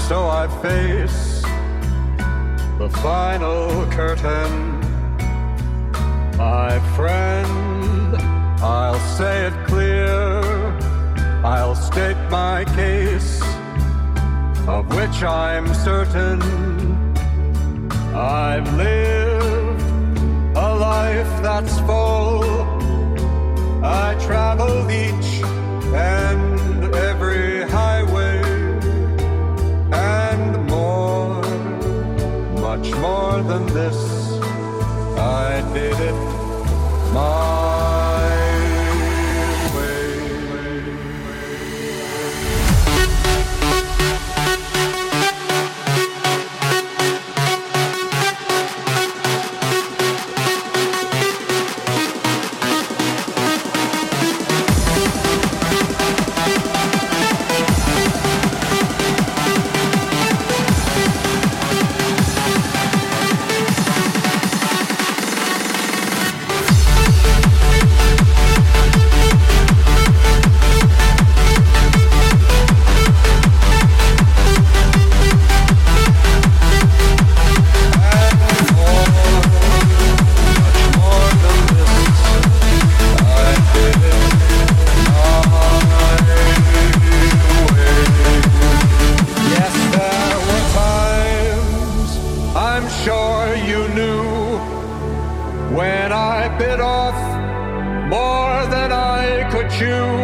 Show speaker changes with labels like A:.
A: so I face the final curtain. My friend, I'll say it clear, I'll state my case, of which I'm certain. I've lived a life that's full. I traveled each and every highway, and more, much more than this, I did it my way. When I bit off more than I could chew,